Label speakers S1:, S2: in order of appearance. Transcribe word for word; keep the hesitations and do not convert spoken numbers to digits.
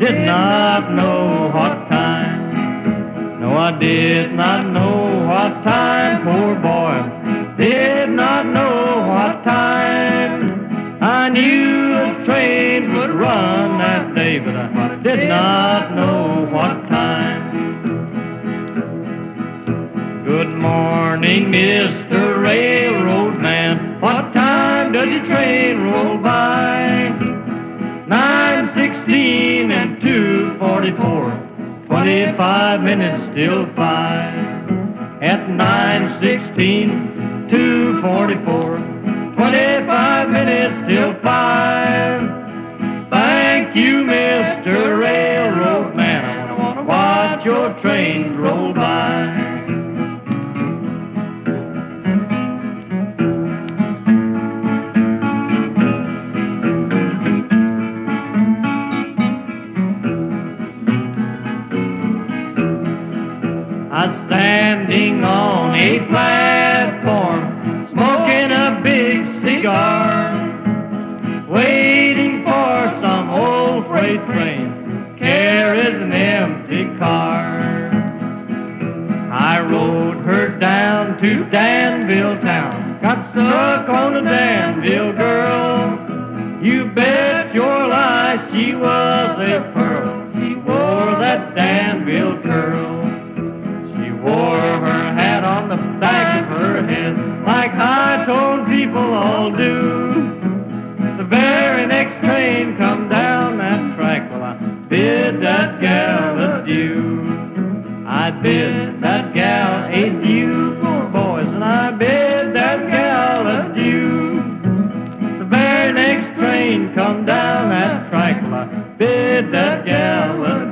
S1: did not know what time. No, I did not know what time, poor boy, did not know what time. I knew a train would run that day, but I did not know what time. Good morning, Mister Railroad Man. What time does your train roll by? Nine sixteen and two forty-four. Twenty-five minutes till five. At nine sixteen, two forty-four. Twenty-five minutes till five. Thank you, Mister Railroad Man. I wanna watch your train roll by. I'm standing on a platform, smoking a big cigar, waiting for some old freight train, carries an empty car. I rode her down to Danville town, got stuck on a Danville girl. You bet your life she was a pearl, she wore that Danville curl. Wore her hat on the back of her head, like high-toned people all do. The very next train come down that track, well, I bid that gal adieu. I bid that gal adieu, poor boys, and I bid that gal adieu. The very next train come down that track, well, I bid that gal adieu.